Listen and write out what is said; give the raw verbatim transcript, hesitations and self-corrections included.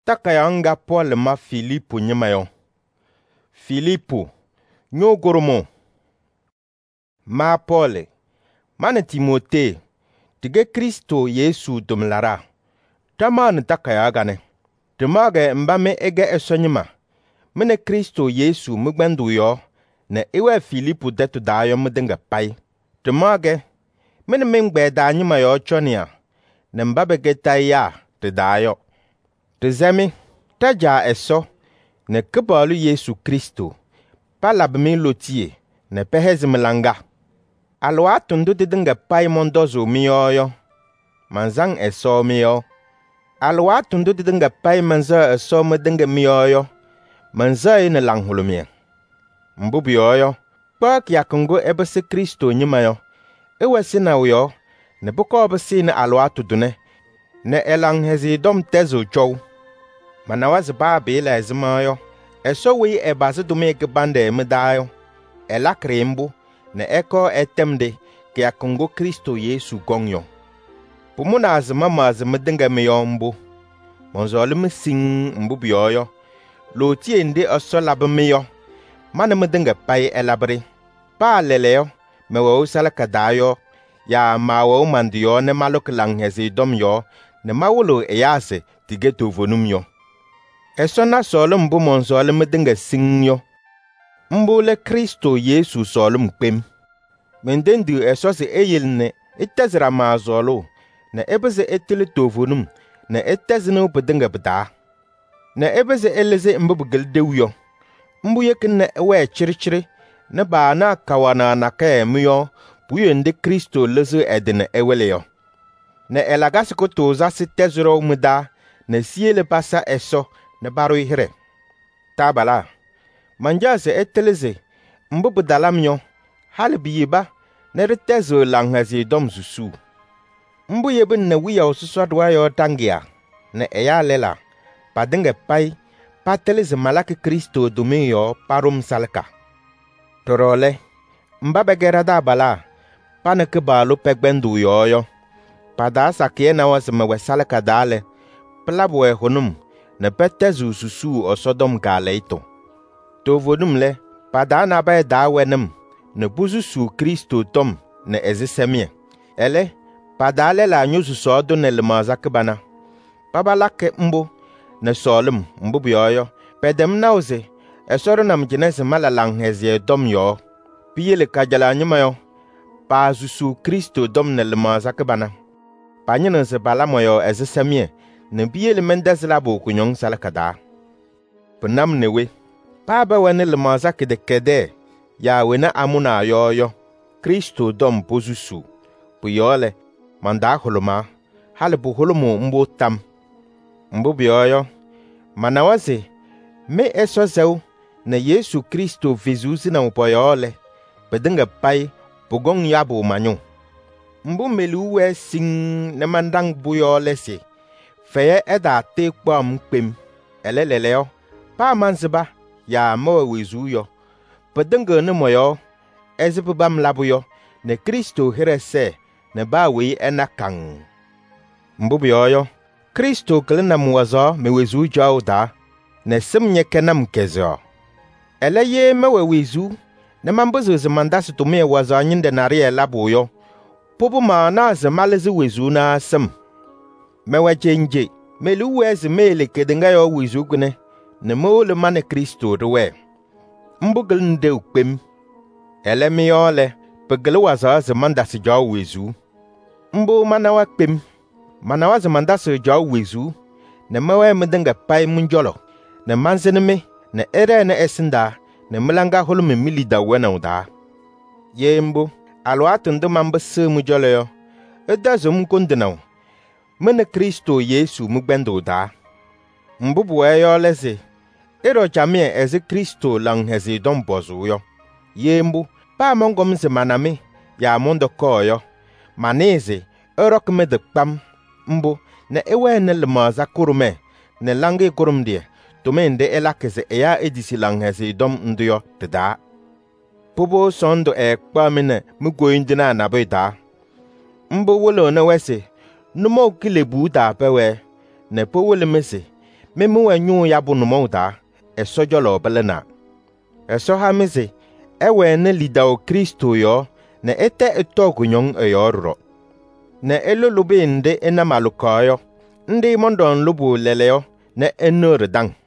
Takayanga Paul ma Filipo nyemayo. Filipo, nyo goromo. Ma Paul, mana Timote, tige Kristo Yesu dumlara. Taman takayagane. Tumage mbame ege esonyima. Mene Kristo Yesu mugbandu yo. Ne iwe Filipo detu dayo mudenga pai. Tumage, mene mingbe da nyima yo chonia. Ne mbabe geta ya te dayo. Te zemi, taja eso, ne kebalu Yesu Kristo. Palabmi lotie, ne pehezimlanga. Alwa tundu didenga pai mondozo miyoyo. Manzang eso miyo. Alwa tundu didenga pai manza eso medenga miyoyo. Manza ine langhulumie. Mbubi yoyo. Pak yakungo ebese Kristo nyimayo. Ewe sina uyo. Ne buko obese ne alwa tudune. Ne elang hezi dom tezo chow. Manawazi ba bela ezimayo. Eso wi ebazi dume gebande medayo. Ela krembu. Ne eko etemde. Ke yakungo Kristo Yesu gongyo. Pumuna azima mazi medenga miyo mbu. Monzoli mising mbubi yoyo. Loti ende oso labi miyo. Mana medenga pai elabri. Pa leleyo. Mewa usala kadayo. Ya mawa umandiyo ne maluk langhezi dom yo. Ne mawulu eyase tige tovonum yo. Eso na solum mbu monzoli medenga sing yo. Mbu le Kristo Yesu solum kpem. Mendendu eso se eyelne itezra ma zolo. Ne ebeze etili tovonum. Ne etezinu bedenga beda. Ne ebeze eleze mbubugil dewyo. Mbu yekin ne ewe chirichiri. Ne ba na kawana na kaya miyo. Puyo ndi Kristo lezu edine ewele yo. Ne elagasi ko toza si tezuro muda. Ne siele pasa eso. Ne baro ihire. Tabala. Manjaze eteleze. Mbubu dalam yo. Hali biyiba. Ne ritezo langhazi dom zusu. Mbu yebin ne wiya ususwadwa yo tangia. Ne eya lela. Padenge pai. Pateleze malaki Kristo dumi yo parum salka. Torole. Mbabe gerada bala. Pane kebalu pegbendu yo yo. Pada sakie na wasmewe salka dale. Plabwe honum. Ne petezu susu osodom galeito. Tovodum le. Pada nabe dawenem. Ne buzu su Kristo tom. Ne ezisemie. Ele. Pada le la nyusu sodo ne lemazakbana. Pabalake mbo. Ne solum mbubu yoyo. Pedem nauze. Esoro nam jinese malalang hezie dom yo. Piyele kajala nyuma yo. Pa zusu Kristo dom ne lemazakbana. Pa nyinese balamo yo ezisemie. Ne biyele mendez labo kunyong salakada. Penam newe. Pa bawe ne lemazak de kede. Ya wena amuna yo yo. Kristo dom pozusu. Puyole. Manda holoma. Hale bu holomo mbo tam. Mbo biyoyo. Manawaze. Me eso zeu. Na Yesu Kristo vizuzi na upoyole. Bedenga pai. Pugong yabo manyo. Mbo meluwe sing. Ne mandang buyole se. Feye eda te kwa mkpem. Eleleleo. Pa manziba. Ya mawe wizu yo. Bedenga ne moyo. Ezebubam labu yo. Ne Kristo here se. Ne ba we enakang. Mbubi yoyo. Kristo kelina muwazo mewezu jau da. Ne simnye kenam kezo. Ele ye mewe wizu. Ne mambuzu zimandasi tumie wazo nyinde nariye labu yo. Pupu maana zimalezi wizu na sim. Mewe jenje. Meluwe zimele kedenga yo wizu gune. Ne mole mane Kristo duwe. Mbugil nde ukpem. Ele miyole. Pegele wazo zimandasi jau wizu. Mbo manawa kpem. Manawa zimandasi jau wizu. Ne mewe medenga pai munjolo. Ne manzeneme. Ne ere ne esinda. Ne melanga holume milida wena uda. Ye mbo. Alwa tundu mambe se mujolo yo. Eda zo mkondenaw. Mene Kristo Yesu mugbendo uda. Mbubu yo leze. Ero jamie eze Kristo lang hezi don bozu yo. Ye mbo. Pa mongom se maname. Ya mondo ko yo. Maneze. Erok me de kpam. Mbo. Ne ewe ne lemaza kurume. Ne lange kurum die. Tume nde elakeze eya edisi lang hezi dom nduyo teda. Pubo sondo e kpamine mugo indina nabeda. Mbo wolo ne wese. Numo kile bu da pewe. Ne po wole mese. memu enyu ya bu numauda eso jolo belena. Eso hamizi ewe ne lidao Kristo yo ne ete etogu nyong eyorro. Ne elulube inde enamalukoyo, ndi mondon lubu leleo ne enur dang.